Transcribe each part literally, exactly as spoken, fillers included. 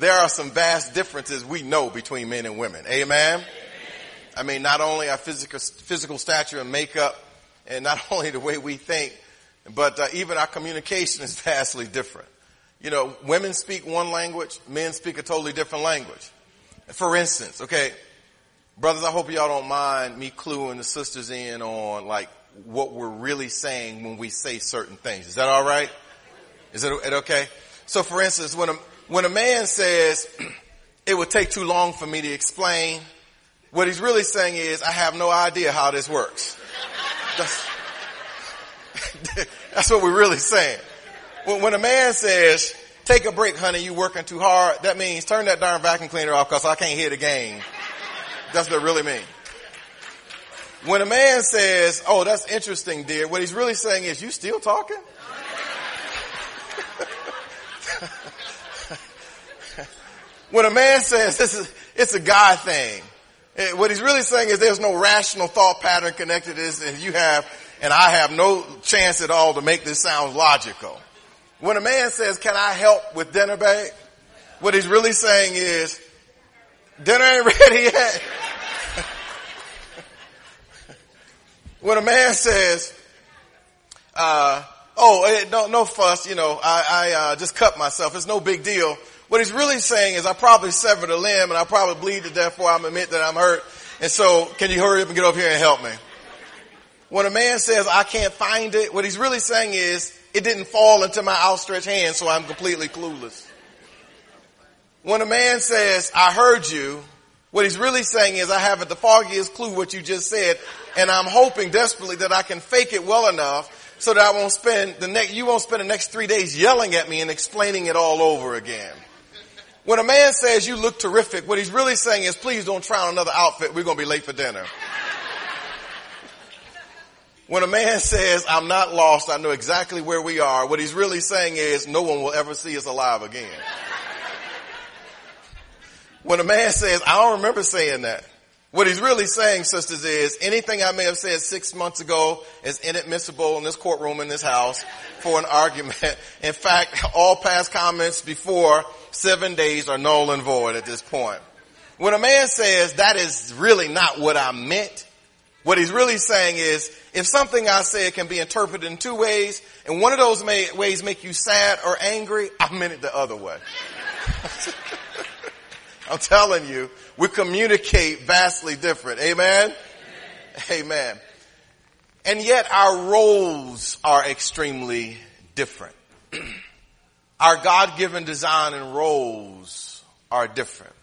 there are some vast differences we know between men and women. Amen? Amen. I mean, not only our physical, physical stature and makeup, and not only the way we think, but uh, even our communication is vastly different. You know, women speak one language, men speak a totally different language. For instance, okay, brothers, I hope y'all don't mind me cluing the sisters in on like what we're really saying when we say certain things. Is that all right? Is it okay? So for instance, when a, when a man says, it would take too long for me to explain, what he's really saying is, I have no idea how this works. That's, that's what we're really saying. When, when a man says, take a break, honey, you working too hard, that means turn that darn vacuum cleaner off because I can't hear the game. That's what it really means. When a man says, oh, that's interesting, dear, what he's really saying is, you still talking? When a man says this is, it's a guy thing, what he's really saying is there's no rational thought pattern connected to this, and you have, and I have no chance at all to make this sound logical. When a man says, can I help with dinner, babe? What he's really saying is, dinner ain't ready yet. When a man says, uh, oh, no, no fuss, you know, I, I uh, just cut myself. It's no big deal. What he's really saying is I probably severed a limb and I probably bleed to death before I admit that I'm hurt. And so can you hurry up and get over here and help me? When a man says I can't find it, what he's really saying is it didn't fall into my outstretched hand, so I'm completely clueless. When a man says I heard you, what he's really saying is I haven't the foggiest clue what you just said, and I'm hoping desperately that I can fake it well enough so that I won't spend the next, you won't spend the next three days yelling at me and explaining it all over again. When a man says you look terrific, what he's really saying is please don't try on another outfit. We're going to be late for dinner. When a man says I'm not lost, I know exactly where we are, what he's really saying is no one will ever see us alive again. When a man says I don't remember saying that, what he's really saying, sisters, is anything I may have said six months ago is inadmissible in this courtroom in this house for an argument. In fact, all past comments before seven days are null and void at this point. When a man says that is really not what I meant, what he's really saying is if something I said can be interpreted in two ways, and one of those may, ways make you sad or angry, I meant it the other way. I'm telling you, we communicate vastly different. Amen? Amen? Amen. And yet our roles are extremely different. Our God-given design and roles are different.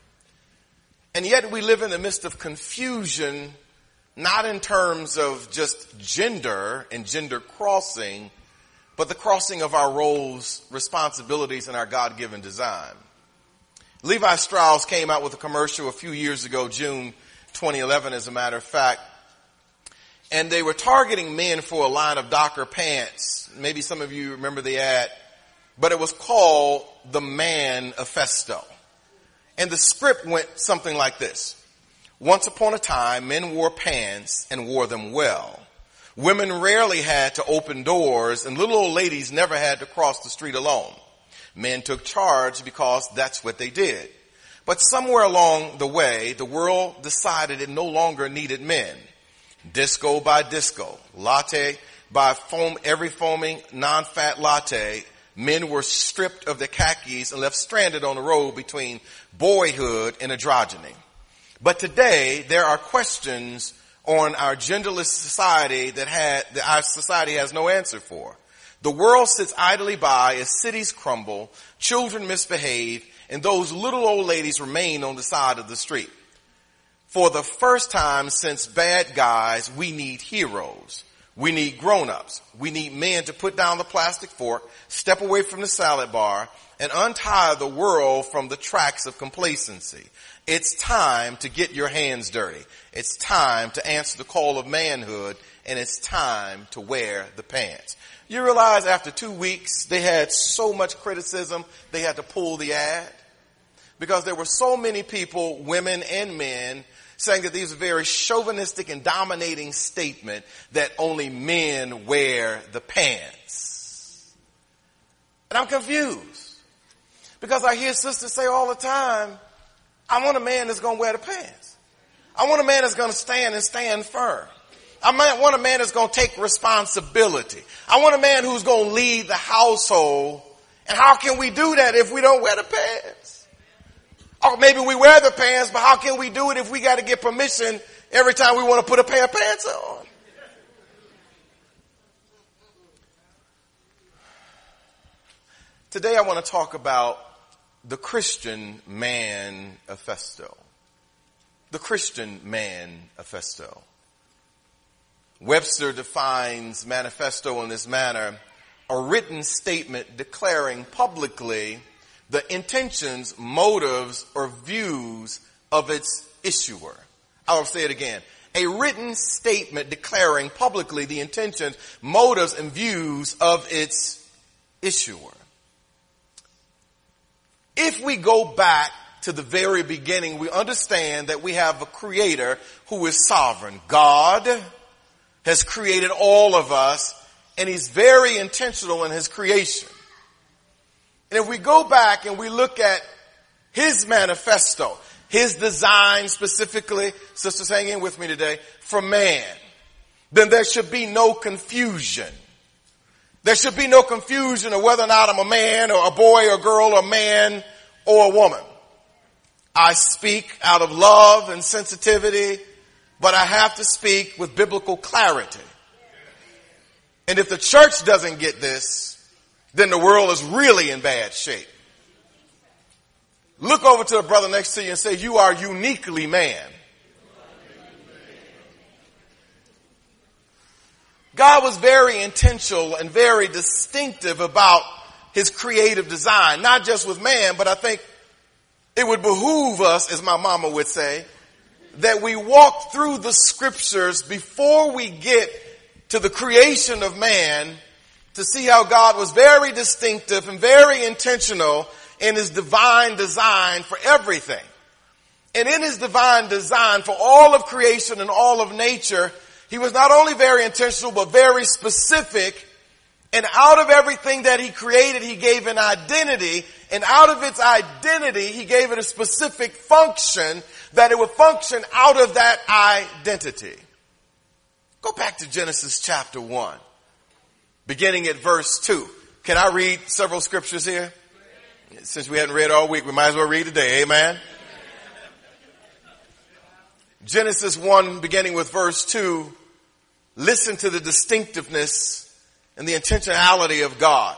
And yet we live in the midst of confusion, not in terms of just gender and gender crossing, but the crossing of our roles, responsibilities, and our God-given design. Levi Strauss came out with a commercial a few years ago, June twenty eleven, as a matter of fact. And they were targeting men for a line of Docker pants. Maybe some of you remember the ad. But it was called The Manifesto. And the script went something like this. Once upon a time, men wore pants and wore them well. Women rarely had to open doors, and little old ladies never had to cross the street alone. Men took charge because that's what they did. But somewhere along the way, the world decided it no longer needed men. Disco by disco, latte by foam, every foaming non-fat latte, men were stripped of their khakis and left stranded on the road between boyhood and androgyny. But today, there are questions on our genderless society that, had, that our society has no answer for. The world sits idly by as cities crumble, children misbehave, and those little old ladies remain on the side of the street. For the first time since bad guys, we need heroes. We need grown-ups. We need men to put down the plastic fork, step away from the salad bar, and untie the world from the tracks of complacency. It's time to get your hands dirty. It's time to answer the call of manhood, and it's time to wear the pants. You realize after two weeks, they had so much criticism, they had to pull the ad. Because there were so many people, women and men, saying that these are very chauvinistic and dominating statement that only men wear the pants. And I'm confused. Because I hear sisters say all the time, I want a man that's going to wear the pants. I want a man that's going to stand and stand firm. I want a man that's going to take responsibility. I want a man who's going to lead the household. And how can we do that if we don't wear the pants? Or maybe we wear the pants, but how can we do it if we got to get permission every time we want to put a pair of pants on? Today I want to talk about the Christian manifesto. The Christian manifesto. Webster defines manifesto in this manner: a written statement declaring publicly the intentions, motives, or views of its issuer. I'll say it again. A written statement declaring publicly the intentions, motives, and views of its issuer. If we go back to the very beginning, we understand that we have a creator who is sovereign. God has created all of us, and he's very intentional in his creation. And if we go back and we look at his manifesto, his design specifically, sisters hang in with me today, for man, then there should be no confusion. There should be no confusion of whether or not I'm a man or a boy or girl or man or a woman. I speak out of love and sensitivity, but I have to speak with biblical clarity. And if the church doesn't get this, then the world is really in bad shape. Look over to the brother next to you and say, you are uniquely man. God was very intentional and very distinctive about his creative design, not just with man, but I think it would behoove us, as my mama would say, that we walk through the scriptures before we get to the creation of man to see how God was very distinctive and very intentional in his divine design for everything. And in his divine design for all of creation and all of nature, he was not only very intentional, but very specific. And out of everything that he created, he gave an identity. And out of its identity, he gave it a specific function that it would function out of that identity. Go back to Genesis chapter one, beginning at verse two. Can I read several scriptures here? Since we hadn't read all week, we might as well read today. Amen. Genesis one, beginning with verse two. Listen to the distinctiveness and the intentionality of God.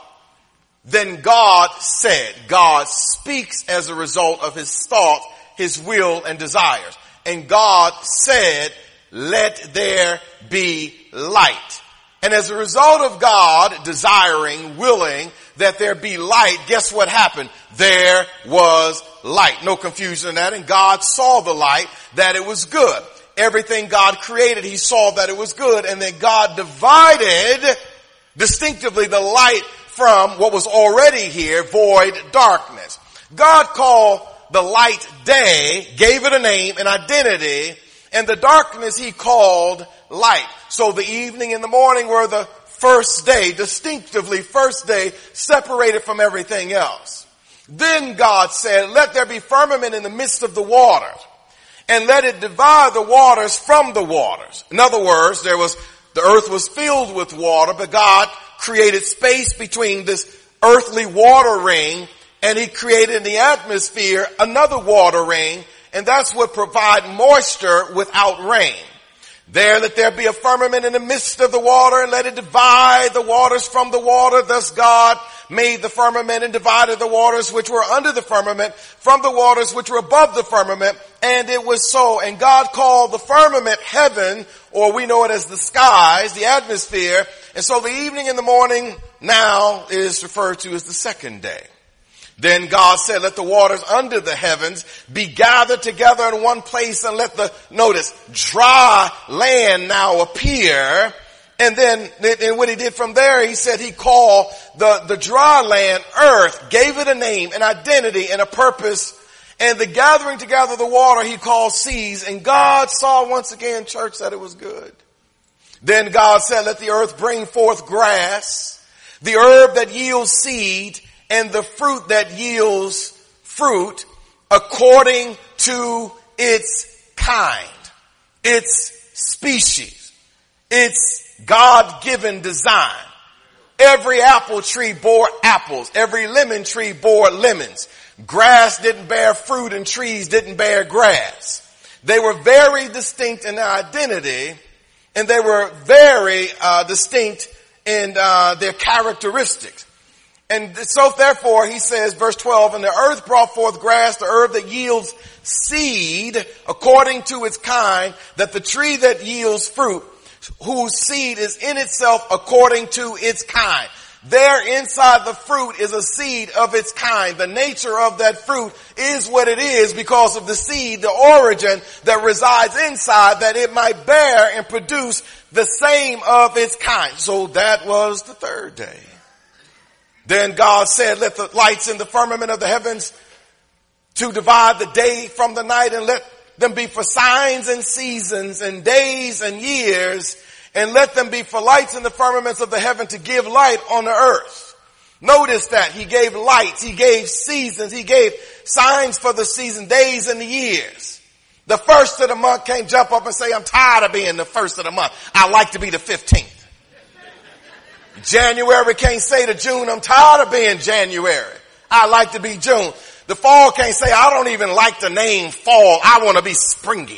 Then God said, God speaks as a result of his thought, his will, and desires. And God said, let there be light. And as a result of God desiring, willing that there be light, guess what happened? There was light. No confusion in that. And God saw the light, that it was good. Everything God created, he saw that it was good. And then God divided distinctively the light from what was already here, void darkness. God called the light day, gave it a name, an identity, and the darkness he called light. So the evening and the morning were the first day, distinctively first day, separated from everything else. Then God said, let there be firmament in the midst of the waters, and let it divide the waters from the waters. In other words, there was, the earth was filled with water, but God created space between this earthly water ring, and he created in the atmosphere another water ring, and that's what provide moisture without rain. There let there be a firmament in the midst of the water, and let it divide the waters from the water. Thus God made the firmament and divided the waters which were under the firmament from the waters which were above the firmament. And it was so. And God called the firmament heaven, or we know it as the skies, the atmosphere. And so the evening and the morning now is referred to as the second day. Then God said, let the waters under the heavens be gathered together in one place, and let the, notice, dry land now appear. And then, and what he did from there, he said he called the, the dry land earth, gave it a name, an identity, and a purpose. And the gathering together of the water he called seas. And God saw once again, church, that it was good. Then God said, let the earth bring forth grass, the herb that yields seed, and the fruit that yields fruit according to its kind, its species, its God-given design. Every apple tree bore apples. Every lemon tree bore lemons. Grass didn't bear fruit and trees didn't bear grass. They were very distinct in their identity, and they were very uh, distinct in uh, their characteristics. And so therefore, he says, verse twelve, and the earth brought forth grass, the herb that yields seed according to its kind, that the tree that yields fruit, whose seed is in itself according to its kind. There inside the fruit is a seed of its kind. The nature of that fruit is what it is because of the seed, the origin that resides inside, that it might bear and produce the same of its kind. So that was the third day. Then God said, let the lights in the firmament of the heavens to divide the day from the night, and let them be for signs and seasons and days and years, and let them be for lights in the firmaments of the heaven to give light on the earth. Notice that he gave lights, he gave seasons, he gave signs for the season, days and the years. The first of the month can't jump up and say, I'm tired of being the first of the month. I like to be the fifteenth. January can't say to June, I'm tired of being January. I like to be June. The fall can't say, I don't even like the name fall. I want to be springy.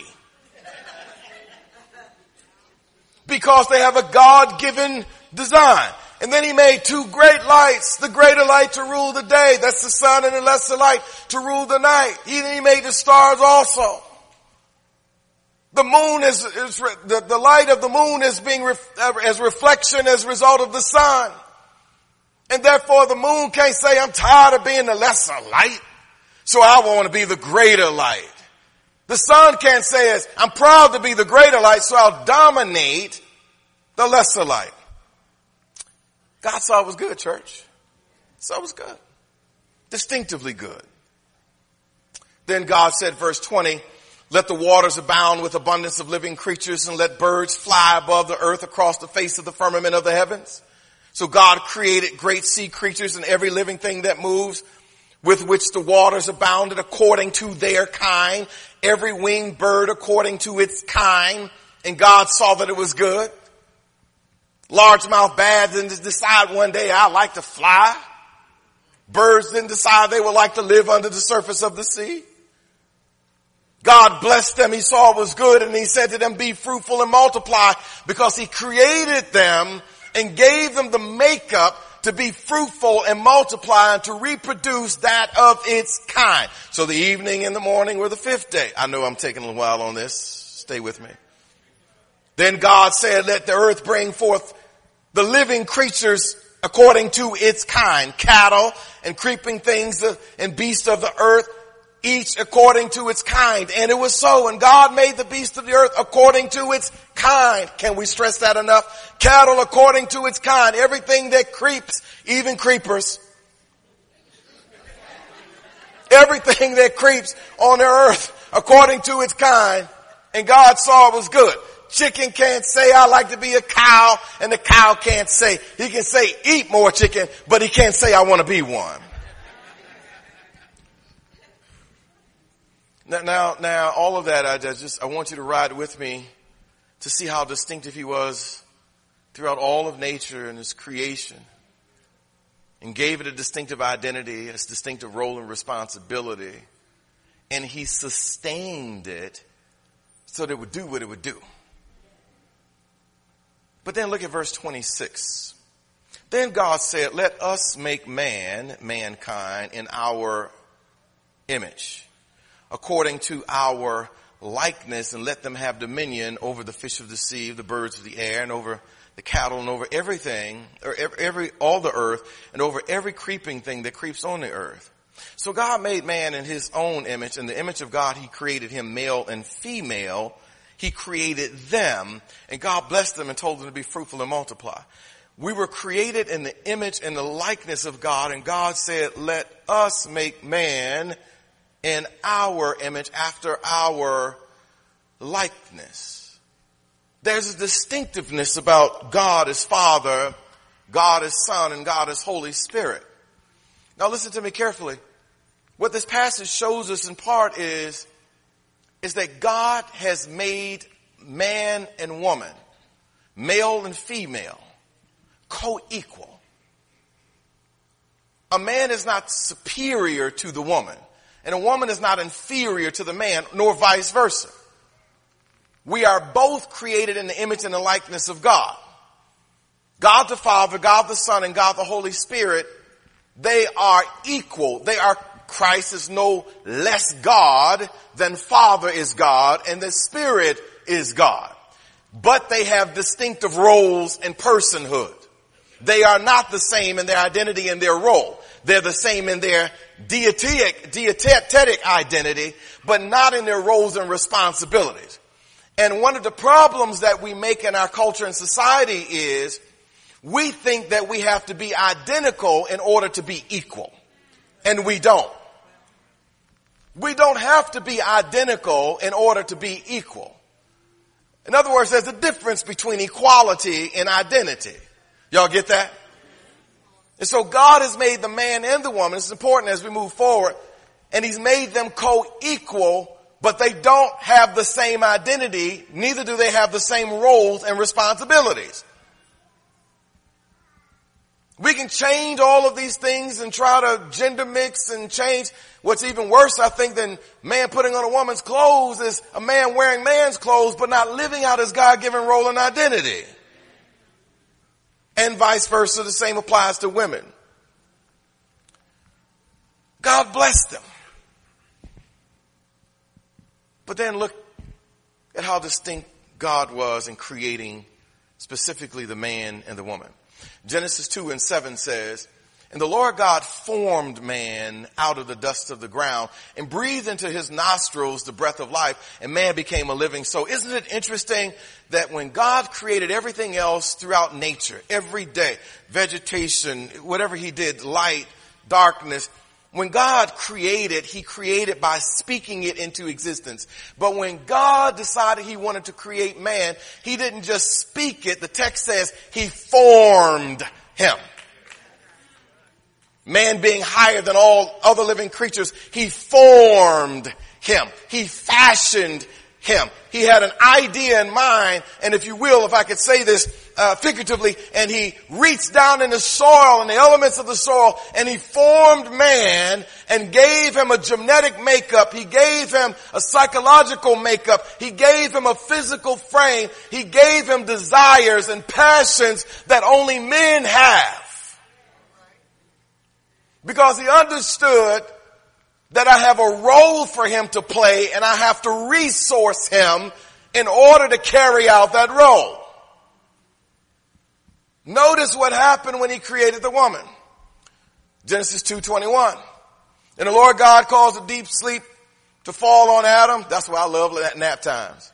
Because they have a God-given design. And then he made two great lights, the greater light to rule the day. That's the sun, and the lesser light to rule the night. He, he made the stars also. The moon is, is the, the light of the moon is being ref, as reflection as a result of the sun. And therefore the moon can't say, I'm tired of being the lesser light, so I want to be the greater light. The sun can't say, I'm proud to be the greater light, so I'll dominate the lesser light. God saw it was good, church. So it was good. Distinctively good. Then God said, verse twenty, let the waters abound with abundance of living creatures, and let birds fly above the earth across the face of the firmament of the heavens. So God created great sea creatures and every living thing that moves, with which the waters abounded according to their kind, every winged bird according to its kind. And God saw that it was good. Largemouth bats didn't decide one day, I like to fly. Birds didn't decide they would like to live under the surface of the sea. God blessed them. He saw it was good, and he said to them, be fruitful and multiply, because he created them and gave them the makeup to be fruitful and multiply and to reproduce that of its kind. So the evening and the morning were the fifth day. I know I'm taking a little while on this. Stay with me. Then God said, let the earth bring forth the living creatures according to its kind, cattle and creeping things and beasts of the earth, each according to its kind. And it was so. And God made the beasts of the earth according to its kind. Can we stress that enough? Cattle according to its kind. Everything that creeps, even creepers. Everything that creeps on the earth according to its kind. And God saw it was good. Chicken can't say, I like to be a cow. And the cow can't say, he can say, eat more chicken, but he can't say, I want to be one. Now, now, now, all of that, I just, I want you to ride with me to see how distinctive he was throughout all of nature and his creation, and gave it a distinctive identity, a distinctive role and responsibility, and he sustained it so that it would do what it would do. But then look at verse twenty-six. Then God said, let us make man, mankind, in our image, according to our likeness, and let them have dominion over the fish of the sea, the birds of the air, and over the cattle, and over everything, or every, every all the earth, and over every creeping thing that creeps on the earth. So God made man in his own image. In the image of God, he created him, male and female. He created them, and God blessed them and told them to be fruitful and multiply. We were created in the image and the likeness of God, and God said, let us make man in our image, after our likeness. There's a distinctiveness about God as Father, God as Son, and God as Holy Spirit. Now listen to me carefully. What this passage shows us in part is, is that God has made man and woman, male and female, co-equal. A man is not superior to the woman, and a woman is not inferior to the man, nor vice versa. We are both created in the image and the likeness of God. God the Father, God the Son, and God the Holy Spirit, they are equal. They are, Christ is no less God than Father is God, and the Spirit is God. But they have distinctive roles and personhood. They are not the same in their identity and their role. They're the same in their dietetic, dietetic identity, but not in their roles and responsibilities. And one of the problems that we make in our culture and society is we think that we have to be identical in order to be equal. And we don't. We don't have to be identical in order to be equal. In other words, there's a difference between equality and identity. Y'all get that? And so God has made the man and the woman, it's important as we move forward, and he's made them co-equal, but they don't have the same identity, neither do they have the same roles and responsibilities. We can change all of these things and try to gender mix and change. What's even worse, I think, than man putting on a woman's clothes is a man wearing man's clothes but not living out his God-given role and identity. And vice versa, the same applies to women. God blessed them. But then look at how distinct God was in creating specifically the man and the woman. Genesis two and seven says, "And the Lord God formed man out of the dust of the ground and breathed into his nostrils the breath of life, and man became a living soul." Isn't it interesting that when God created everything else throughout nature, every day, vegetation, whatever he did, light, darkness, when God created, he created by speaking it into existence. But when God decided he wanted to create man, he didn't just speak it. The text says he formed him. Man being higher than all other living creatures, he formed him. He fashioned him. He had an idea in mind, and if you will, if I could say this uh, figuratively, and he reached down in the soil and the elements of the soil, and he formed man and gave him a genetic makeup. He gave him a psychological makeup. He gave him a physical frame. He gave him desires and passions that only men have. Because he understood that I have a role for him to play and I have to resource him in order to carry out that role. Notice what happened when he created the woman. Genesis two twenty-one. "And the Lord God caused a deep sleep to fall on Adam." That's why I love nap times.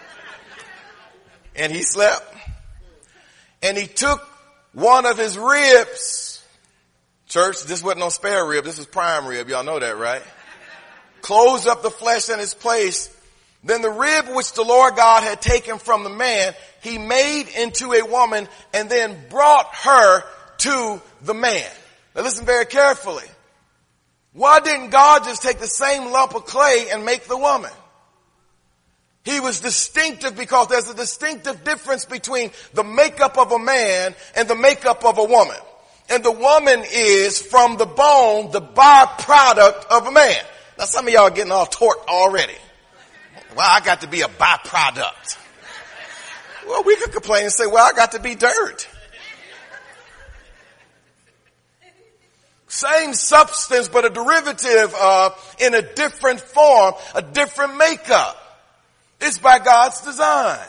"And he slept. And he took one of his ribs." Church, this wasn't no spare rib. This was prime rib. Y'all know that, right? "Closed up the flesh in its place. Then the rib which the Lord God had taken from the man, he made into a woman and then brought her to the man." Now listen very carefully. Why didn't God just take the same lump of clay and make the woman? He was distinctive because there's a distinctive difference between the makeup of a man and the makeup of a woman. And the woman is from the bone, the byproduct of a man. Now some of y'all are getting all torqued already. Well, I got to be a byproduct. Well, we could complain and say, well, I got to be dirt. Same substance, but a derivative of, in a different form, a different makeup. It's by God's design.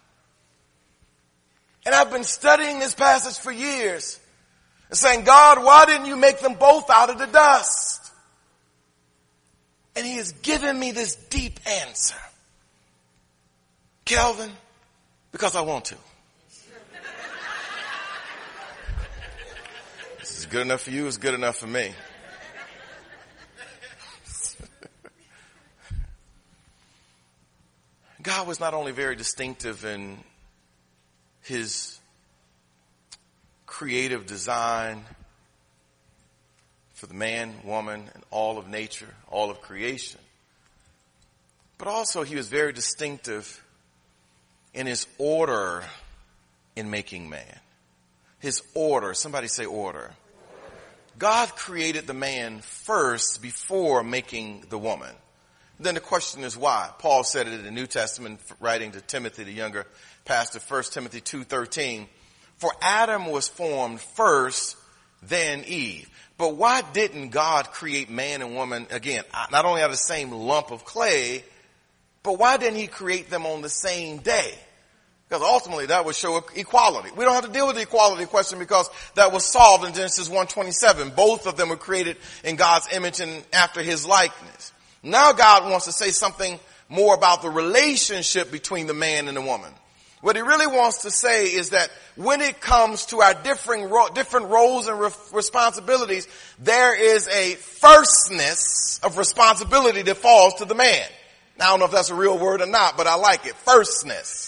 And I've been studying this passage for years. And saying, God, why didn't you make them both out of the dust? And he has given me this deep answer. Kelvin, because I want to. This is good enough for you, it's good enough for me. God was not only very distinctive in his creative design, for the man, woman, and all of nature, all of creation. But also he was very distinctive in his order in making man. His order. Somebody say order. God created the man first before making the woman. Then the question is why? Paul said it in the New Testament, writing to Timothy, the younger pastor, First Timothy two thirteen. For Adam was formed first, then Eve. But why didn't God create man and woman, again, not only out of the same lump of clay, but why didn't he create them on the same day? Because ultimately that would show equality. We don't have to deal with the equality question because that was solved in Genesis one twenty-seven. Both of them were created in God's image and after his likeness. Now God wants to say something more about the relationship between the man and the woman. What he really wants to say is that when it comes to our differing ro- different roles and re- responsibilities, there is a firstness of responsibility that falls to the man. Now, I don't know if that's a real word or not, but I like it. Firstness.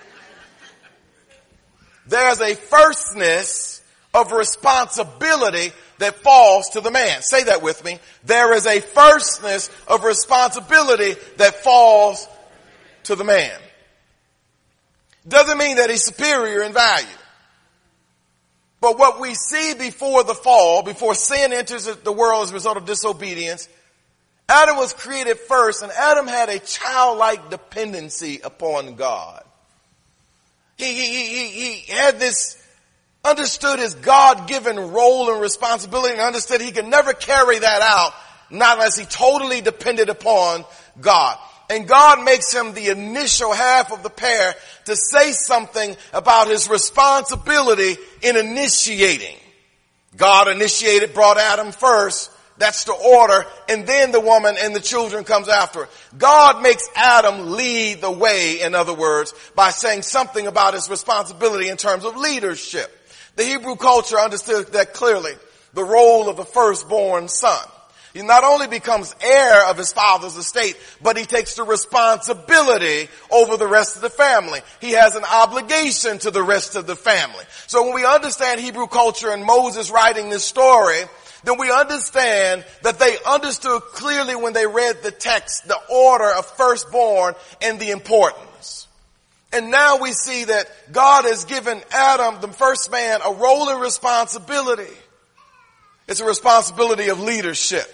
There's a firstness of responsibility that falls to the man. Say that with me. There is a firstness of responsibility that falls to the man. Doesn't mean that he's superior in value. But what we see before the fall, before sin enters the world as a result of disobedience, Adam was created first, and Adam had a childlike dependency upon God. He, he, he, he had this, understood his God-given role and responsibility, and understood he could never carry that out, not unless he totally depended upon God. And God makes him the initial half of the pair to say something about his responsibility in initiating. God initiated, brought Adam first. That's the order. And then the woman and the children comes after it. God makes Adam lead the way, in other words, by saying something about his responsibility in terms of leadership. The Hebrew culture understood that clearly, the role of the firstborn son. He not only becomes heir of his father's estate, but he takes the responsibility over the rest of the family. He has an obligation to the rest of the family. So when we understand Hebrew culture and Moses writing this story, then we understand that they understood clearly when they read the text, the order of firstborn and the importance. And now we see that God has given Adam, the first man, a role and responsibility. It's a responsibility of leadership.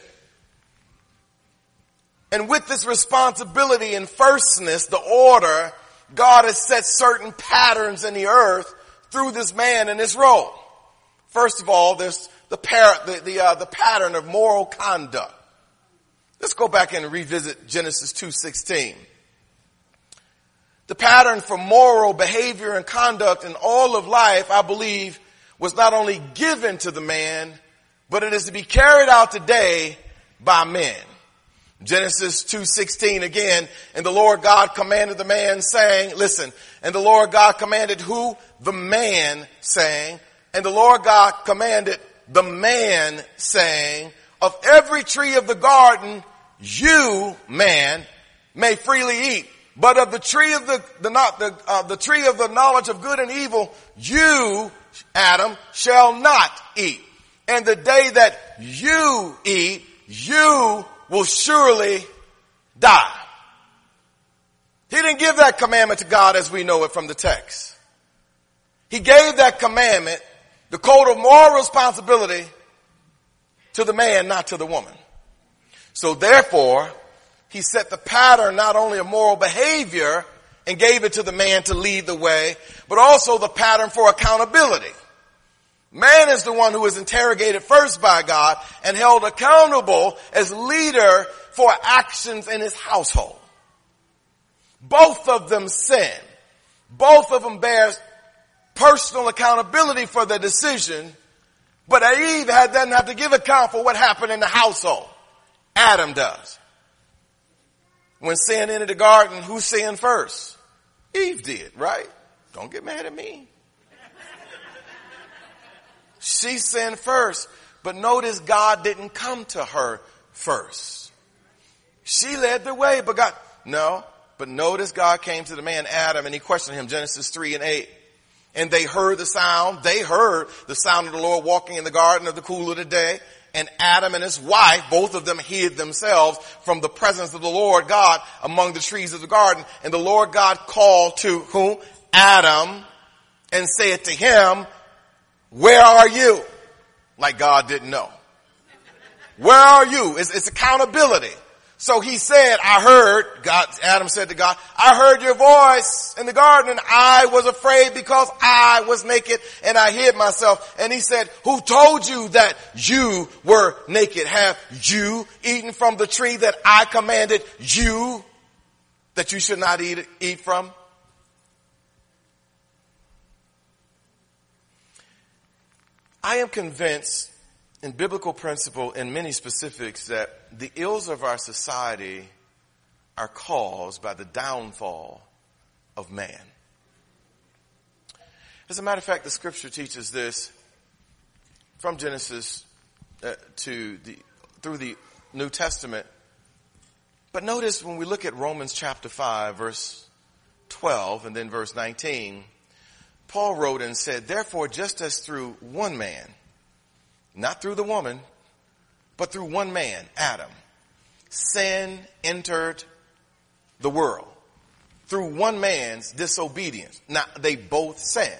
And with this responsibility and firstness, the order, God has set certain patterns in the earth through this man and his role. First of all, there's the, par- the, the, uh, the pattern of moral conduct. Let's go back and revisit Genesis two sixteen. The pattern for moral behavior and conduct in all of life, I believe, was not only given to the man, but it is to be carried out today by men. Genesis two sixteen again, and the Lord God commanded the man saying, listen, and the Lord God commanded who? The man saying, and the Lord God commanded the man saying, of every tree of the garden you, man, may freely eat, but of the tree of the, the not the, uh, the tree of the knowledge of good and evil, you, Adam, shall not eat. And the day that you eat, you will surely die. He didn't give that commandment to God as we know it from the text. He gave that commandment, the code of moral responsibility, to the man, not to the woman. So therefore, he set the pattern not only of moral behavior and gave it to the man to lead the way, but also the pattern for accountability. Man is the one who is interrogated first by God and held accountable as leader for actions in his household. Both of them sin. Both of them bear personal accountability for their decision, but Eve had, doesn't have to give account for what happened in the household. Adam does. When sin entered the garden, who sinned first? Eve did, right? Don't get mad at me. She sinned first, but notice God didn't come to her first. She led the way, but God, no, but notice God came to the man Adam and he questioned him, Genesis three and eight. And they heard the sound, they heard the sound of the Lord walking in the garden of the cool of the day. and Adam and his wife, both of them hid themselves from the presence of the Lord God among the trees of the garden. And the Lord God called to whom? Adam, and said to him, where are you? Like God didn't know. Where are you? It's, it's accountability. So he said, I heard, God, Adam said to God, I heard your voice in the garden and I was afraid because I was naked and I hid myself. And he said, who told you that you were naked? Have you eaten from the tree that I commanded you that you should not eat, eat from? I am convinced in biblical principle and many specifics that the ills of our society are caused by the downfall of man. As a matter of fact, the scripture teaches this from Genesis uh, to the, through the New Testament. But notice when we look at Romans chapter five, verse twelve and then verse nineteen, Paul wrote and said, therefore, just as through one man, not through the woman, but through one man, Adam, sin entered the world. Through one man's disobedience. Now, they both sinned.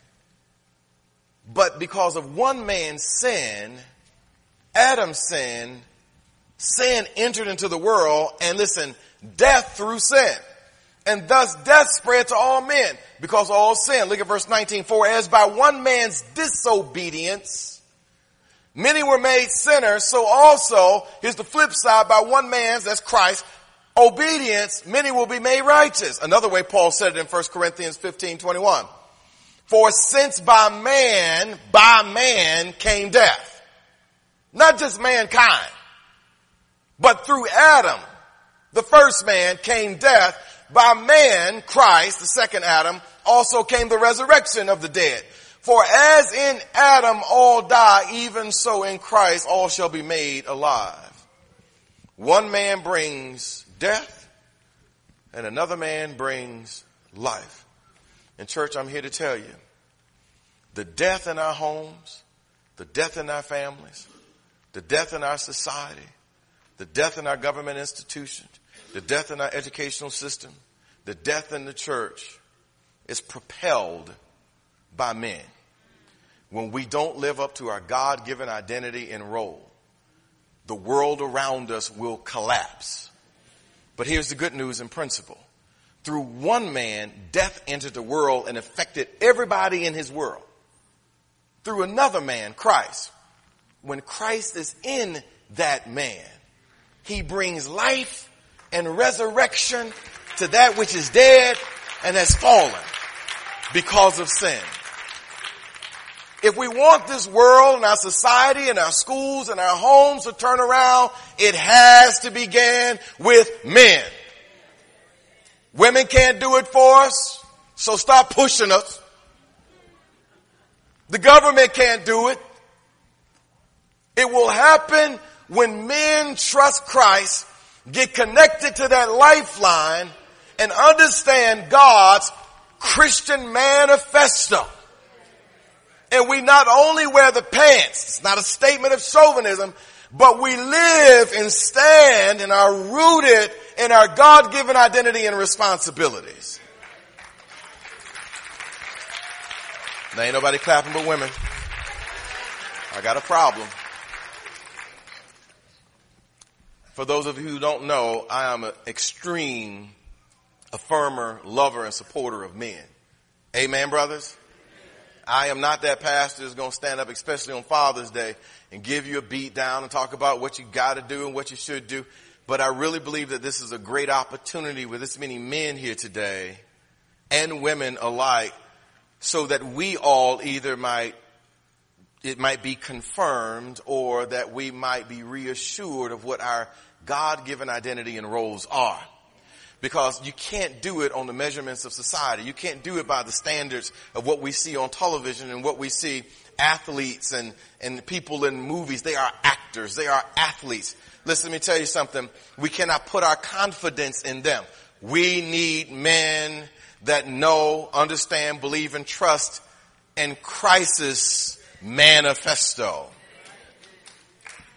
But because of one man's sin, Adam's sin, sin entered into the world, and listen, death through sin. And thus death spread to all men because all sin. Look at verse nineteen. For as by one man's disobedience, many were made sinners, so also, here's the flip side, by one man's, that's Christ, obedience, many will be made righteous. Another way Paul said it in First Corinthians fifteen twenty-one. For since by man, by man came death. Not just mankind, but through Adam, the first man, came death. By man, Christ, the second Adam, also came the resurrection of the dead. For as in Adam all die, even so in Christ all shall be made alive. One man brings death, and another man brings life. And church, I'm here to tell you, the death in our homes, the death in our families, the death in our society, the death in our government institutions, the death in our educational system, the death in the church is propelled by men. When we don't live up to our God-given identity and role, the world around us will collapse. But here's the good news in principle. Through one man, death entered the world and affected everybody in his world. Through another man, Christ, when Christ is in that man, he brings life and resurrection to that which is dead and has fallen because of sin. If we want this world and our society and our schools and our homes to turn around, it has to begin with men. Women can't do it for us, so stop pushing us. The government can't do it. It will happen when men trust Christ, get connected to that lifeline, and understand God's Christian manifesto. And we not only wear the pants, it's not a statement of chauvinism, but we live and stand and are rooted in our God-given identity and responsibilities. Now ain't nobody clapping but women. I got a problem. For those of you who don't know, I am an extreme affirmer, lover, and supporter of men. Amen, brothers? I am not that pastor that's going to stand up, especially on Father's Day, and give you a beat down and talk about what you got to do and what you should do. But I really believe that this is a great opportunity with this many men here today and women alike, so that we all either might, it might be confirmed, or that we might be reassured of what our God-given identity and roles are. Because you can't do it on the measurements of society. You can't do it by the standards of what we see on television and what we see athletes and, and people in movies. They are actors. They are athletes. Listen, let me tell you something. We cannot put our confidence in them. We need men that know, understand, believe, and trust in Christ's manifesto.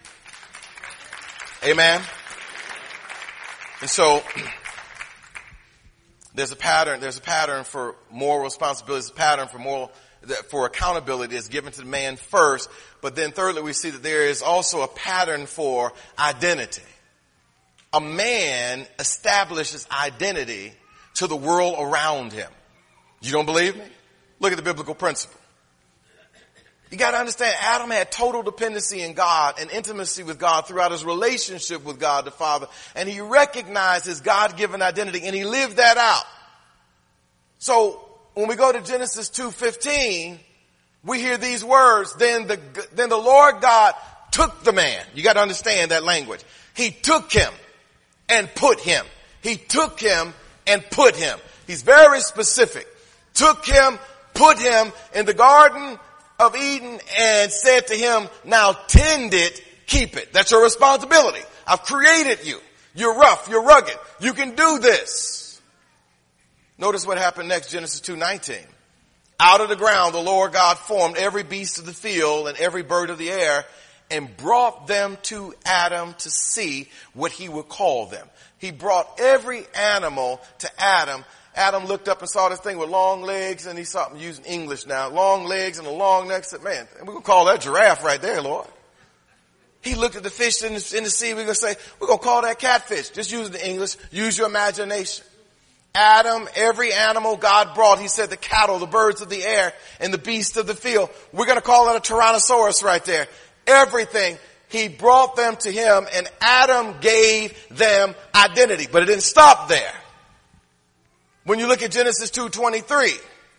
Amen. And so there's a pattern, there's a pattern for moral responsibility, there's a pattern for moral, for accountability that's given to the man first. But then thirdly, we see that there is also a pattern for identity. A man establishes identity to the world around him. You don't believe me? Look at the biblical principle. You got to understand, Adam had total dependency in God and intimacy with God throughout his relationship with God the Father. And he recognized his God-given identity and he lived that out. So when we go to Genesis two fifteen, we hear these words, then the, then the Lord God took the man. You got to understand that language. He took him and put him. He took him and put him. He's very specific. Took him, put him in the garden of Eden and said to him, now tend it, keep it. That's your responsibility. I've created you. You're rough, you're rugged. You can do this. Notice what happened next, Genesis two nineteen. Out of the ground the Lord God formed every beast of the field and every bird of the air and brought them to Adam to see what he would call them. He brought every animal to Adam. Adam looked up and saw this thing with long legs, and he saw, I'm using English now, long legs and a long neck. Said, man, we're going to call that giraffe right there, Lord. He looked at the fish in the, in the sea. We're going to say, we're going to call that catfish. Just using the English. Use your imagination. Adam, every animal God brought, he said the cattle, the birds of the air, and the beasts of the field. We're going to call that a Tyrannosaurus right there. Everything. He brought them to him, and Adam gave them identity. But it didn't stop there. When you look at Genesis two twenty-three,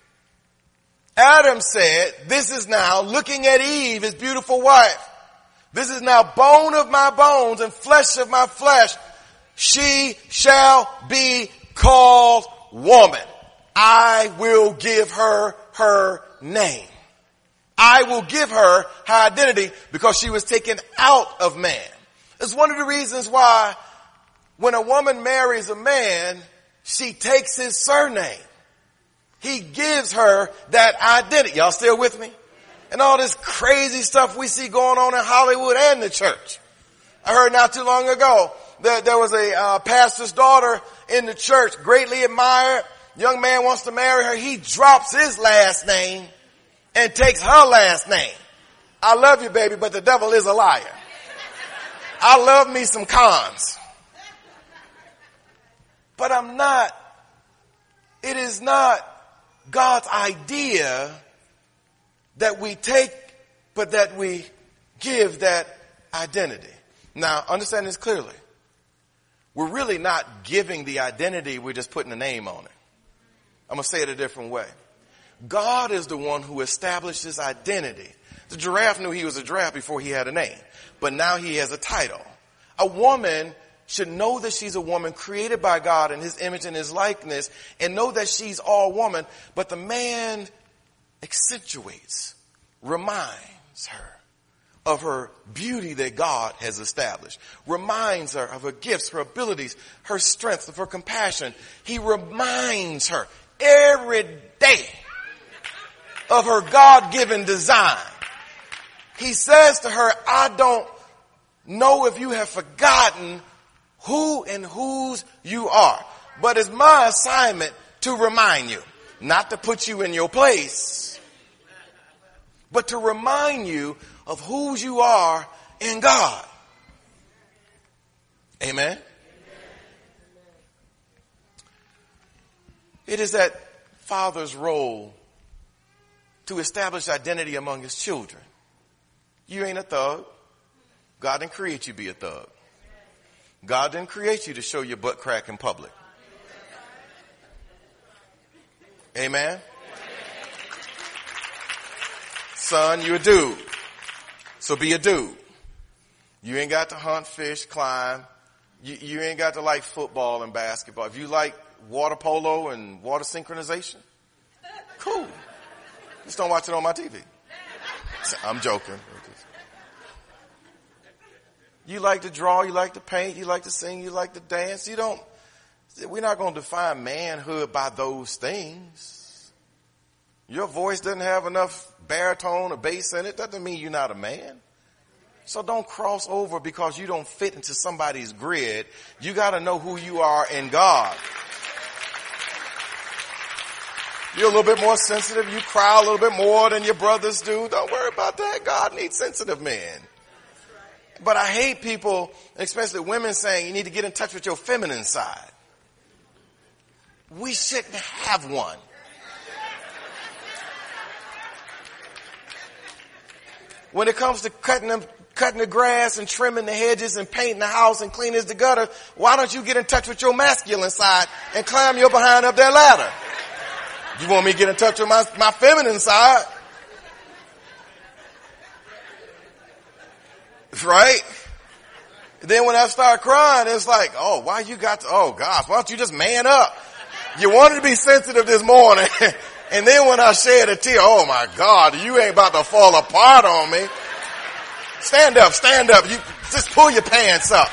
Adam said, this is now, looking at Eve, his beautiful wife, this is now bone of my bones and flesh of my flesh. She shall be called woman. I will give her her name. I will give her her identity because she was taken out of man. It's one of the reasons why when a woman marries a man, she takes his surname. He gives her that identity. Y'all still with me? And all this crazy stuff we see going on in Hollywood and the church. I heard not too long ago that there was a uh, pastor's daughter in the church, greatly admired. Young man wants to marry her. He drops his last name and takes her last name. I love you, baby, but the devil is a liar. I love me some cons. But I'm not, it is not God's idea that we take, but that we give that identity. Now, understand this clearly. We're really not giving the identity, we're just putting a name on it. I'm going to say it a different way. God is the one who established his identity. The giraffe knew he was a giraffe before he had a name, but now he has a title. A woman should know that she's a woman created by God in his image and his likeness and know that she's all woman, but the man accentuates, reminds her of her beauty that God has established, reminds her of her gifts, her abilities, her strength, of her compassion. He reminds her every day of her God-given design. He says to her, I don't know if you have forgotten who and whose you are, but it's my assignment to remind you, not to put you in your place, but to remind you of whose you are in God. Amen. It is that father's role to establish identity among his children. You ain't a thug. God didn't create you to be a thug. God didn't create you to show your butt crack in public. Amen. Son, you a dude. So be a dude. You ain't got to hunt, fish, climb. You, you ain't got to like football and basketball. If you like water polo and water synchronization, cool. Just don't watch it on my T V. I'm joking. You like to draw, you like to paint, you like to sing, you like to dance. You don't, we're not going to define manhood by those things. Your voice doesn't have enough baritone or bass in it. Doesn't mean you're not a man. So don't cross over because you don't fit into somebody's grid. You got to know who you are in God. You're a little bit more sensitive. You cry a little bit more than your brothers do. Don't worry about that. God needs sensitive men. But I hate people, especially women, saying you need to get in touch with your feminine side. We shouldn't have one. When it comes to cutting them, cutting the grass and trimming the hedges and painting the house and cleaning the gutter, why don't you get in touch with your masculine side and climb your behind up that ladder? You want me to get in touch with my, my feminine side? Right? Then when I start crying, it's like, oh, why you got to, oh gosh, why don't you just man up? You wanted to be sensitive this morning. And then when I shed a tear, oh my God, you ain't about to fall apart on me. Stand up, stand up. You just pull your pants up.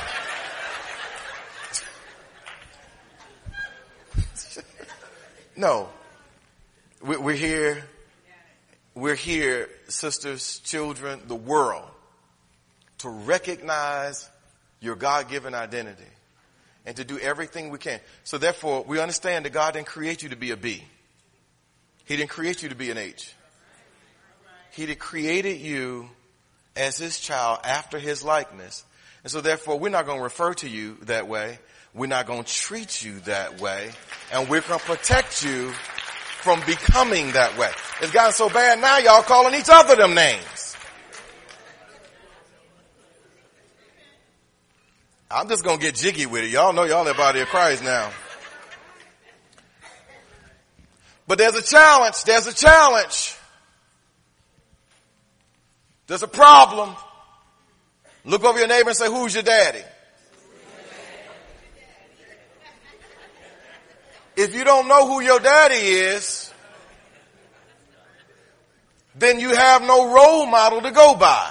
No. We're here, we're here, sisters, children, the world, to recognize your God-given identity and to do everything we can. So therefore, we understand that God didn't create you to be a B. He didn't create you to be an H. He created you as his child after his likeness. And so therefore, we're not going to refer to you that way. We're not going to treat you that way. And we're going to protect you from becoming that way. It's gotten so bad now y'all calling each other them names. I'm just going to get jiggy with it. Y'all know y'all in the body of Christ now. But there's a challenge. There's a challenge. There's a problem. Look over your neighbor and say, who's your daddy? If you don't know who your daddy is, then you have no role model to go by.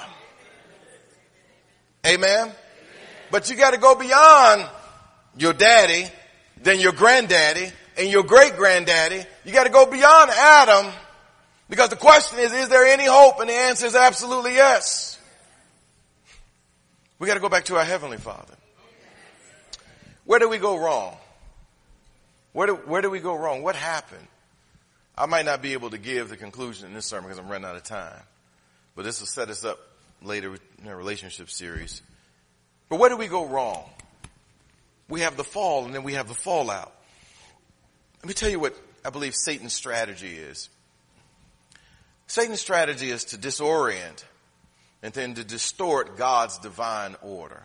Amen? Amen. But you got to go beyond your daddy, then your granddaddy, and your great-granddaddy. You got to go beyond Adam, because the question is, is there any hope? And the answer is absolutely yes. We got to go back to our Heavenly Father. Where did we go wrong? Where do, where do we go wrong? What happened? I might not be able to give the conclusion in this sermon because I'm running out of time. But this will set us up later in our relationship series. But where do we go wrong? We have the fall and then we have the fallout. Let me tell you what I believe Satan's strategy is. Satan's strategy is to disorient and then to distort God's divine order.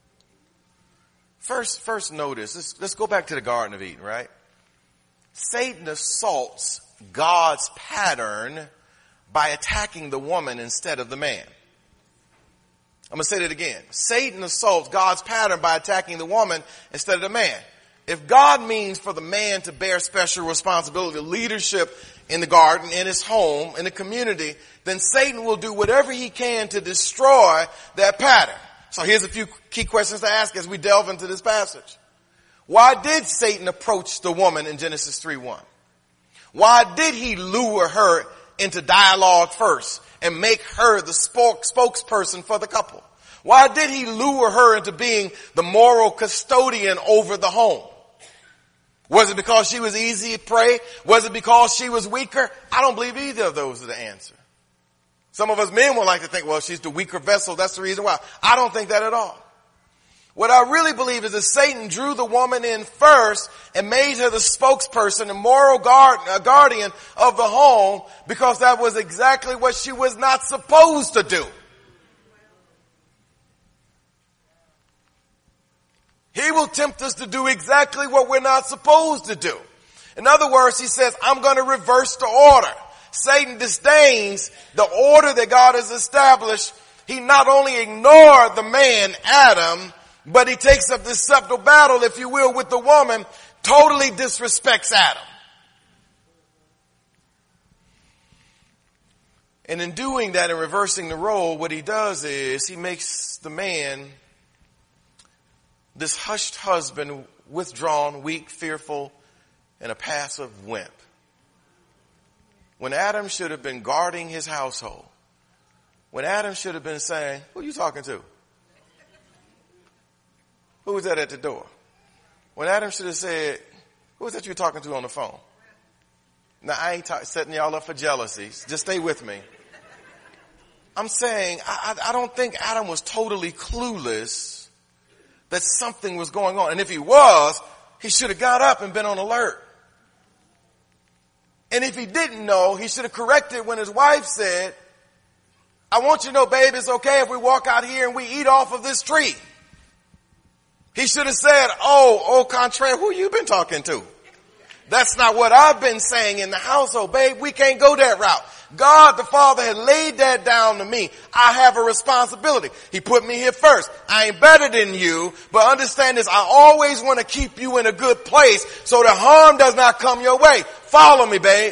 First, first notice, let's, let's go back to the Garden of Eden, right? Satan assaults God's pattern by attacking the woman instead of the man. I'm going to say that again. Satan assaults God's pattern by attacking the woman instead of the man. If God means for the man to bear special responsibility, leadership in the garden, in his home, in the community, then Satan will do whatever he can to destroy that pattern. So here's a few key questions to ask as we delve into this passage. Why did Satan approach the woman in Genesis three one? Why did he lure her into dialogue first and make her the spokesperson for the couple? Why did he lure her into being the moral custodian over the home? Was it because she was easy prey? Was it because she was weaker? I don't believe either of those are the answer. Some of us men would like to think, well, she's the weaker vessel. That's the reason why. I don't think that at all. What I really believe is that Satan drew the woman in first and made her the spokesperson and moral guard, uh, guardian of the home because that was exactly what she was not supposed to do. He will tempt us to do exactly what we're not supposed to do. In other words, he says, I'm going to reverse the order. Satan disdains the order that God has established. He not only ignored the man, Adam, but he takes up this subtle battle, if you will, with the woman, totally disrespects Adam. And in doing that and reversing the role, what he does is he makes the man this hushed husband, withdrawn, weak, fearful, and a passive wimp. When Adam should have been guarding his household, when Adam should have been saying, who are you talking to? Who was that at the door? When Adam should have said, who was that you were talking to on the phone? Now, I ain't ta- setting y'all up for jealousies. Just stay with me. I'm saying, I, I, I don't think Adam was totally clueless that something was going on. And if he was, he should have got up and been on alert. And if he didn't know, he should have corrected when his wife said, I want you to know, babe, it's okay if we walk out here and we eat off of this tree. He should have said, oh, au contraire, who you been talking to? That's not what I've been saying in the household, babe. We can't go that route. God the Father had laid that down to me. I have a responsibility. He put me here first. I ain't better than you, but understand this. I always want to keep you in a good place so that harm does not come your way. Follow me, babe.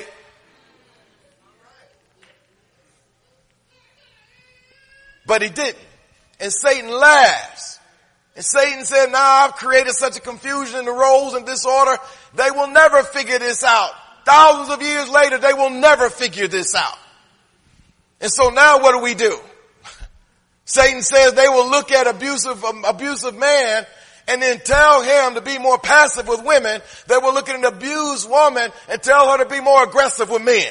But he didn't. And Satan laughs. And Satan said, nah, I've created such a confusion in the roles and disorder. They will never figure this out. Thousands of years later, they will never figure this out. And so now what do we do? Satan says they will look at abusive, um, abusive man and then tell him to be more passive with women. They will look at an abused woman and tell her to be more aggressive with men.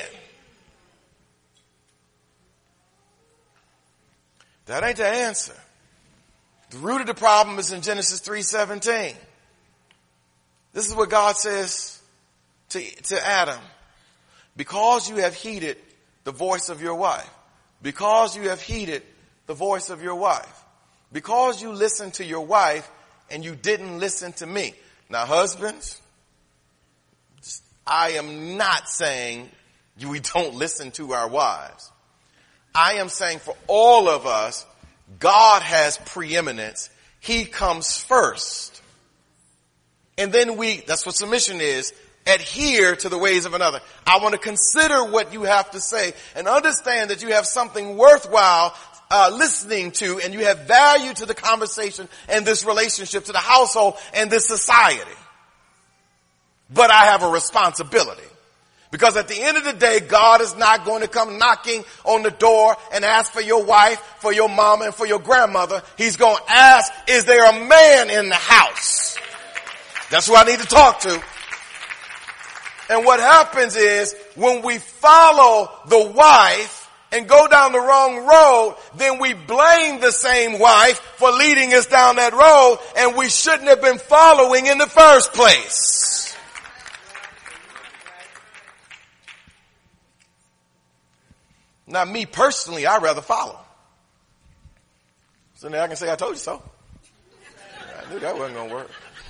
That ain't the answer. The root of the problem is in Genesis three seventeen. This is what God says to, to Adam. Because you have heeded the voice of your wife. Because you have heeded the voice of your wife. Because you listened to your wife and you didn't listen to me. Now, husbands, I am not saying we don't listen to our wives. I am saying for all of us, God has preeminence. He comes first. And then we, that's what submission is, adhere to the ways of another. I want to consider what you have to say and understand that you have something worthwhile uh, listening to, and you have value to the conversation and this relationship, to the household and this society. But I have a responsibility. Because at the end of the day, God is not going to come knocking on the door and ask for your wife, for your mama, and for your grandmother. He's going to ask, is there a man in the house? That's who I need to talk to. And what happens is, when we follow the wife and go down the wrong road, then we blame the same wife for leading us down that road, and we shouldn't have been following in the first place. Now, me personally, I'd rather follow. So now I can say, I told you so. I knew that wasn't going to work.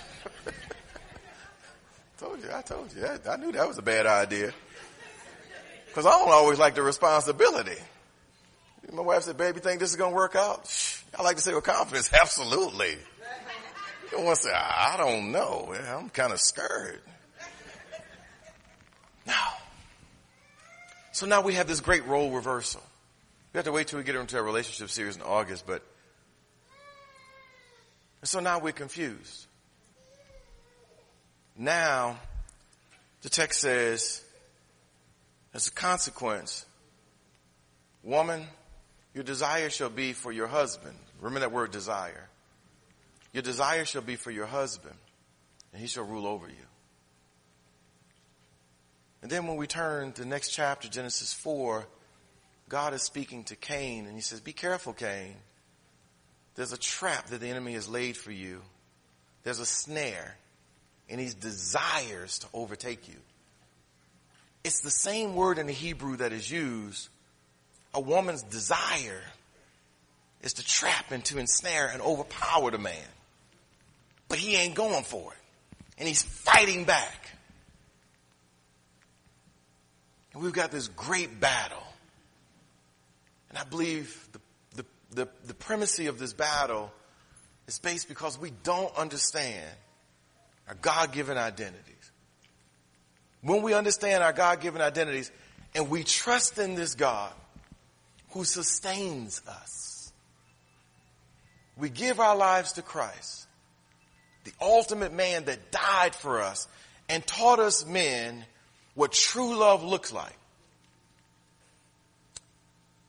told you, I told you. I, I knew that was a bad idea. Because I don't always like the responsibility. My wife said, baby, think this is going to work out? Shh. I like to say with confidence, absolutely. You don't want to say, I don't know. I'm kind of scared. No. So now we have this great role reversal. We have to wait till we get into our relationship series in August, but so now we're confused. Now, the text says, as a consequence, woman, your desire shall be for your husband. Remember that word desire. Your desire shall be for your husband, and he shall rule over you. And then when we turn to the next chapter, Genesis four, God is speaking to Cain, and he says, be careful, Cain. There's a trap that the enemy has laid for you. There's a snare, and he desires to overtake you. It's the same word in the Hebrew that is used. A woman's desire is to trap and to ensnare and overpower the man. But he ain't going for it. And he's fighting back. And we've got this great battle. And I believe the, the, the, the primacy of this battle is based because we don't understand our God-given identities. When we understand our God-given identities and we trust in this God who sustains us, we give our lives to Christ, the ultimate man that died for us and taught us men what true love looks like.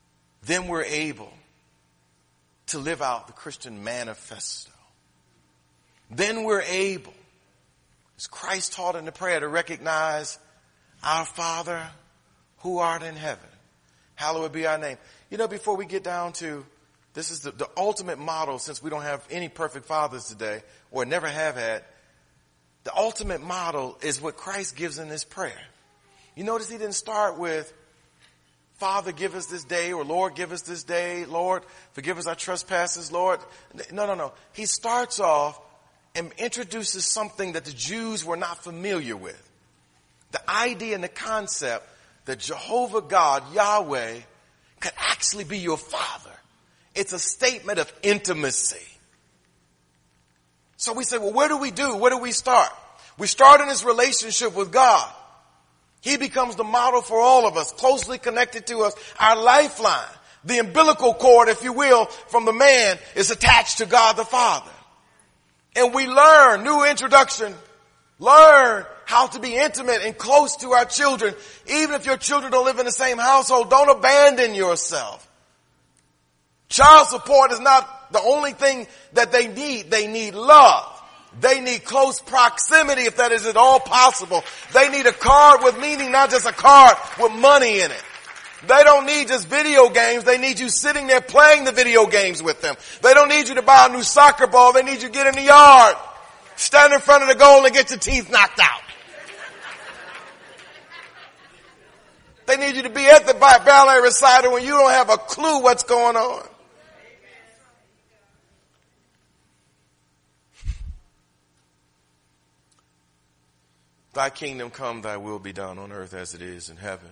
then we're able to live out the Christian manifesto. Then we're able, as Christ taught in the prayer, to recognize our Father who art in heaven. Hallowed be our name. You know, before we get down to, this is the, the ultimate model, since we don't have any perfect fathers today, or never have had, the ultimate model is what Christ gives in this prayer. You notice he didn't start with, Father, give us this day, or Lord, give us this day. Lord, forgive us our trespasses, Lord. No, no, no. He starts off and introduces something that the Jews were not familiar with. The idea and the concept that Jehovah God, Yahweh, could actually be your Father. It's a statement of intimacy. So we say, well, where do we do? Where do we start? We start in this relationship with God. He becomes the model for all of us, closely connected to us. Our lifeline, the umbilical cord, if you will, from the man is attached to God the Father. And we learn, new introduction, learn how to be intimate and close to our children. Even if your children don't live in the same household, don't abandon yourself. Child support is not the only thing that they need. They need love. They need close proximity, if that is at all possible. They need a card with meaning, not just a card with money in it. They don't need just video games. They need you sitting there playing the video games with them. They don't need you to buy a new soccer ball. They need you to get in the yard, stand in front of the goal and get your teeth knocked out. They need you to be at the ballet recital when you don't have a clue what's going on. Thy kingdom come, thy will be done on earth as it is in heaven.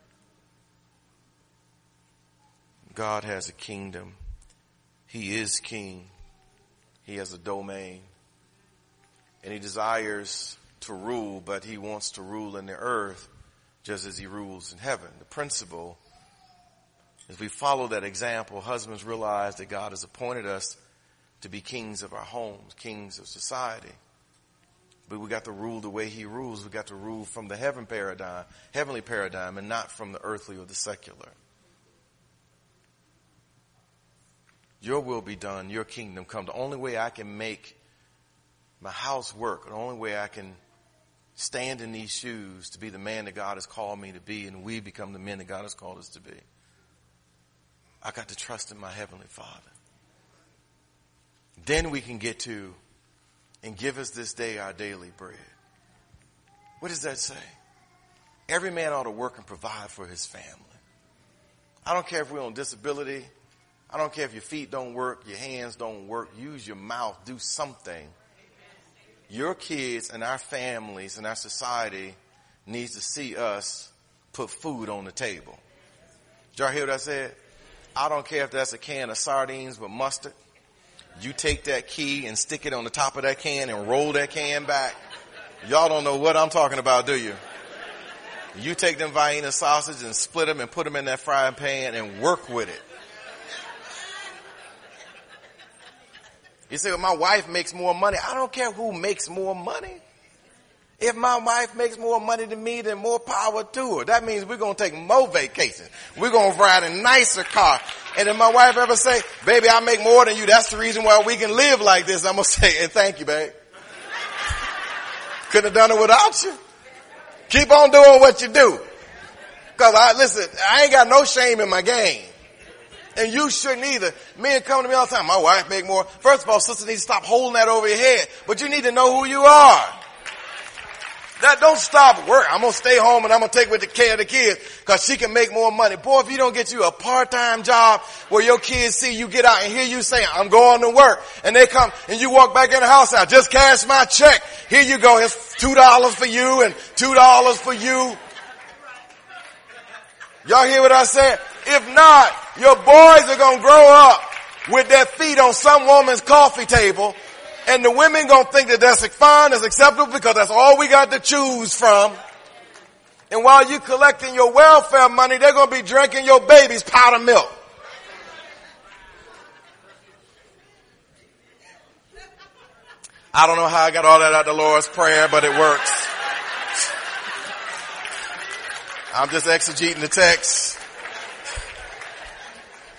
God has a kingdom. He is king. He has a domain. And he desires to rule, but he wants to rule in the earth just as he rules in heaven. The principle, as we follow that example, husbands realize that God has appointed us to be kings of our homes, kings of society. But we got to rule the way he rules. We got to rule from the heaven paradigm, heavenly paradigm, and not from the earthly or the secular. Your will be done, your kingdom come. The only way I can make my house work, the only way I can stand in these shoes to be the man that God has called me to be, and we become the men that God has called us to be, I got to trust in my heavenly Father. Then we can get to, and give us this day our daily bread. What does that say? Every man ought to work and provide for his family. I don't care if we're on disability. I don't care if your feet don't work, your hands don't work. Use your mouth. Do something. Your kids and our families and our society needs to see us put food on the table. Did y'all hear what I said? I don't care if that's a can of sardines with mustard. You take that key and stick it on the top of that can and roll that can back. Y'all don't know what I'm talking about, do you? You take them Vienna sausage and split them and put them in that frying pan and work with it. You say, well, my wife makes more money. I don't care who makes more money. If my wife makes more money than me, then more power to her. That means we're going to take more vacations. We're going to ride a nicer car. And if my wife ever say, baby, I make more than you, that's the reason why we can live like this, I'm going to say, and thank you, babe. Couldn't have done it without you. Keep on doing what you do. Because I, listen, I ain't got no shame in my game. And you shouldn't either. Men come to me all the time, my wife make more. First of all, sister needs to stop holding that over your head. But you need to know who you are. That don't stop work. I'm going to stay home and I'm going to take with the care of the kids because she can make more money. Boy, if you don't get you a part-time job where your kids see you get out and hear you say, I'm going to work. And they come and you walk back in the house, I just cashed my check. Here you go. Here's two dollars for you and two dollars for you. Y'all hear what I said? If not, your boys are going to grow up with their feet on some woman's coffee table. And the women gonna think that that's fine, that's acceptable because that's all we got to choose from. And while you collecting your welfare money, they're gonna be drinking your baby's powdered milk. I don't know how I got all that out of the Lord's Prayer, but it works. I'm just exegeting the text.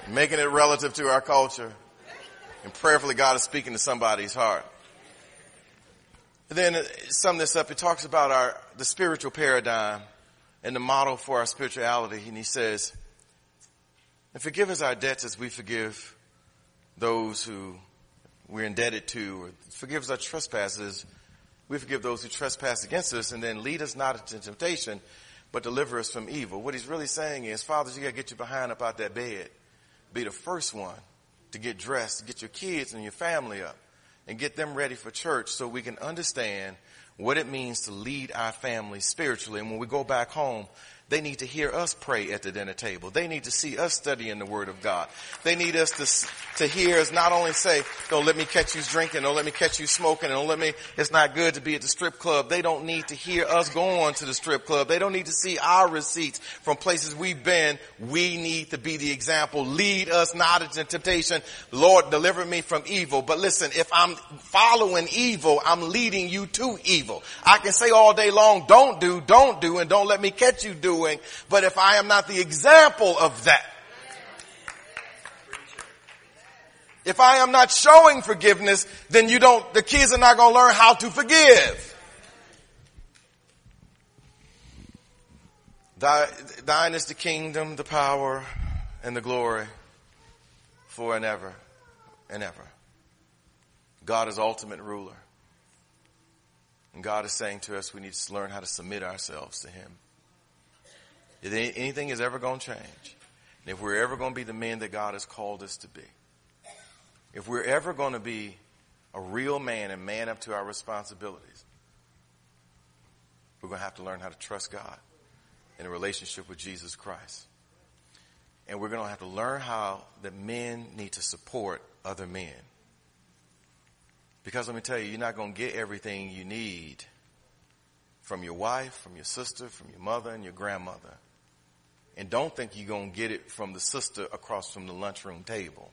Making it relative to our culture. And prayerfully, God is speaking to somebody's heart. And then, sum this up, it talks about our the spiritual paradigm and the model for our spirituality. And he says, and forgive us our debts as we forgive those who we're indebted to. Or forgive us our trespasses. We forgive those who trespass against us. And then lead us not into temptation, but deliver us from evil. What he's really saying is, fathers, you got to get your behind up out that bed. Be the first one to get dressed, to get your kids and your family up and get them ready for church so we can understand what it means to lead our family spiritually. And when we go back home, they need to hear us pray at the dinner table. They need to see us studying the Word of God. They need us to, to hear us not only say, don't let me catch you drinking, don't let me catch you smoking, don't let me, it's not good to be at the strip club. They don't need to hear us going to the strip club. They don't need to see our receipts from places we've been. We need to be the example. Lead us not into temptation. Lord, deliver me from evil. But listen, if I'm following evil, I'm leading you to evil. I can say all day long, don't do, don't do, and don't let me catch you doing. But if I am not the example of that, if I am not showing forgiveness, then you don't, the kids are not going to learn how to forgive. Thine is the kingdom, the power, and the glory for and ever and ever. God is ultimate ruler. And God is saying to us we need to learn how to submit ourselves to Him. If anything is ever going to change, and if we're ever going to be the men that God has called us to be, if we're ever going to be a real man and man up to our responsibilities, we're going to have to learn how to trust God in a relationship with Jesus Christ. And we're going to have to learn how that men need to support other men. Because let me tell you, you're not going to get everything you need from your wife, from your sister, from your mother, and your grandmother. And don't think you're going to get it from the sister across from the lunchroom table.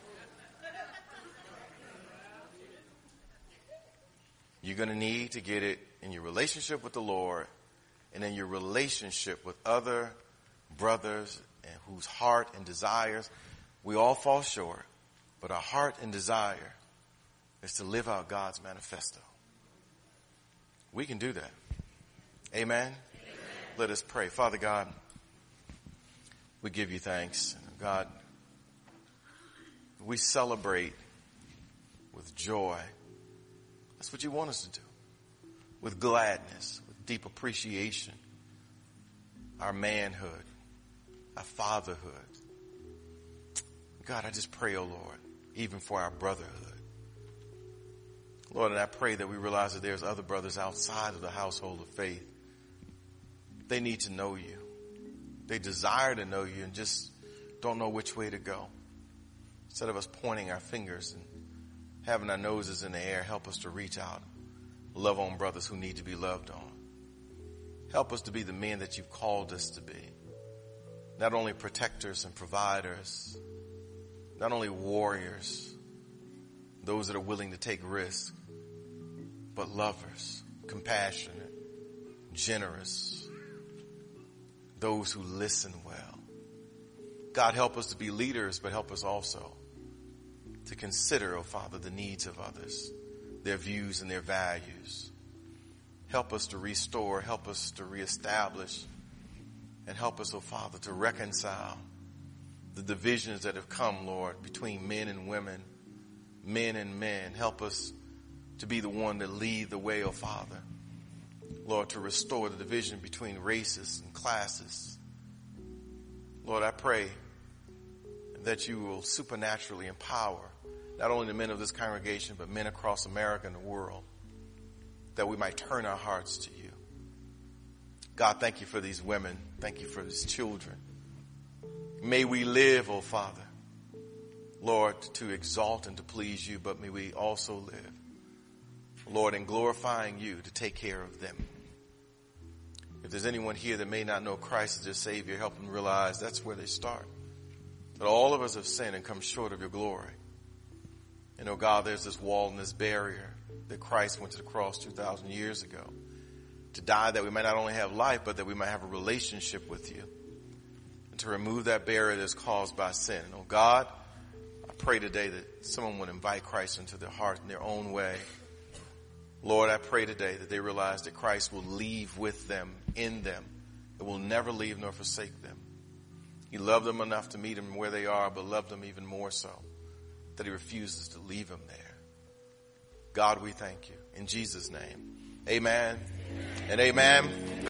You're going to need to get it in your relationship with the Lord and in your relationship with other brothers and whose heart and desires, we all fall short, but our heart and desire is to live out God's manifesto. We can do that. Amen? Amen. Let us pray. Father God, we give you thanks. God, we celebrate with joy. That's what you want us to do. With gladness, with deep appreciation. Our manhood, our fatherhood. God, I just pray, oh Lord, even for our brotherhood. Lord, and I pray that we realize that there's other brothers outside of the household of faith. They need to know you. They desire to know you and just don't know which way to go. Instead of us pointing our fingers and having our noses in the air, help us to reach out, love on brothers who need to be loved on. Help us to be the men that you've called us to be. Not only protectors and providers, not only warriors, those that are willing to take risks, but lovers, compassionate, generous, those who listen well. God, help us to be leaders, but help us also to consider, oh Father, the needs of others, their views and their values. Help us to restore, help us to reestablish, and help us, oh Father, to reconcile the divisions that have come, Lord, between men and women, men and men. Help us to be the one that lead the way, oh Father. Lord, to restore the division between races and classes. Lord, I pray that you will supernaturally empower not only the men of this congregation, but men across America and the world, that we might turn our hearts to you. God, thank you for these women. Thank you for these children. May we live, oh Father, Lord, to exalt and to please you, but may we also live, Lord, in glorifying you to take care of them. If there's anyone here that may not know Christ as their Savior, help them realize that's where they start. That all of us have sinned and come short of your glory. And oh God, there's this wall and this barrier that Christ went to the cross two thousand years ago to die that we might not only have life, but that we might have a relationship with you. to remove that barrier that's caused by sin. And oh God, I pray today that someone would invite Christ into their heart in their own way. Lord, I pray today that they realize that Christ will leave with them, in them. It will never leave nor forsake them. He loved them enough to meet them where they are, but loved them even more so that he refuses to leave them there. God, we thank you. In Jesus' name, amen, amen. and amen.